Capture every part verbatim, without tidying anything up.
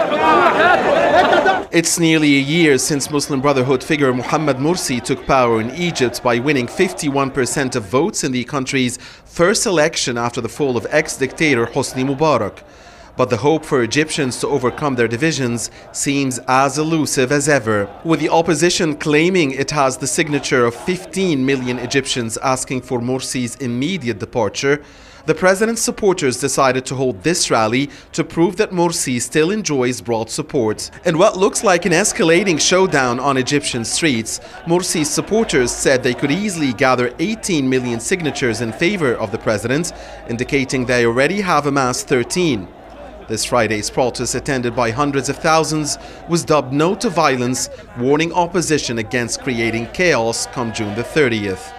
It's nearly a year since Muslim Brotherhood figure Mohammed Morsi took power in Egypt by winning fifty-one percent of votes in the country's first election after the fall of ex-dictator Hosni Mubarak. But the hope for Egyptians to overcome their divisions seems as elusive as ever, with the opposition claiming it has the signature of fifteen million Egyptians asking for Morsi's immediate departure. The president's supporters decided to hold this rally to prove that Morsi still enjoys broad support. In what looks like an escalating showdown on Egyptian streets, Morsi's supporters said they could easily gather eighteen million signatures in favor of the president, indicating they already have amassed thirteen. This Friday's protest, attended by hundreds of thousands, was dubbed No to Violence, warning opposition against creating chaos come June the thirtieth.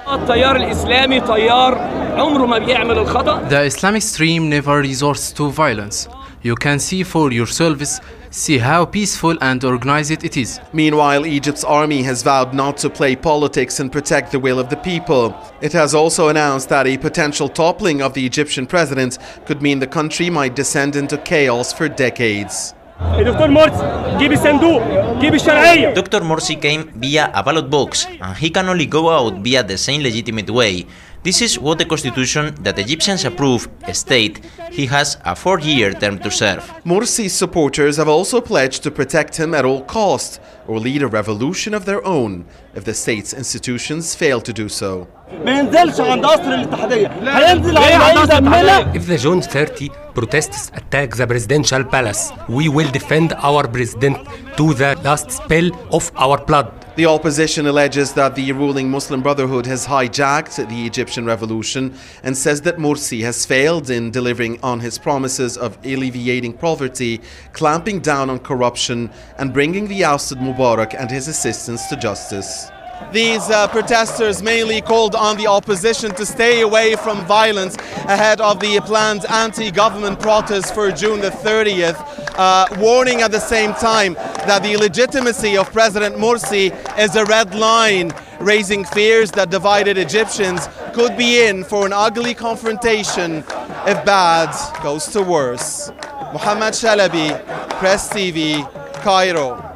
The Islamic stream never resorts to violence. You can see for yourselves, see how peaceful and organized it is. Meanwhile, Egypt's army has vowed not to play politics and protect the will of the people. It has also announced that a potential toppling of the Egyptian president could mean the country might descend into chaos for decades. Doctor Morsi came via a ballot box, and he can only go out via the same legitimate way. This is what the constitution that Egyptians approve state he has a four-year term to serve. Morsi's supporters have also pledged to protect him at all costs or lead a revolution of their own if the state's institutions fail to do so. If the June thirtieth protests attack the presidential palace, we will defend our president to the last spill of our blood. The opposition alleges that the ruling Muslim Brotherhood has hijacked the Egyptian revolution and says that Morsi has failed in delivering on his promises of alleviating poverty, clamping down on corruption, and bringing the ousted Mubarak and his assistants to justice. These uh, protesters mainly called on the opposition to stay away from violence ahead of the planned anti-government protests for June the thirtieth, uh, warning at the same time that the legitimacy of President Morsi is a red line, raising fears that divided Egyptians could be in for an ugly confrontation if bad goes to worse. Mohammed Shalabi, Press T V, Cairo.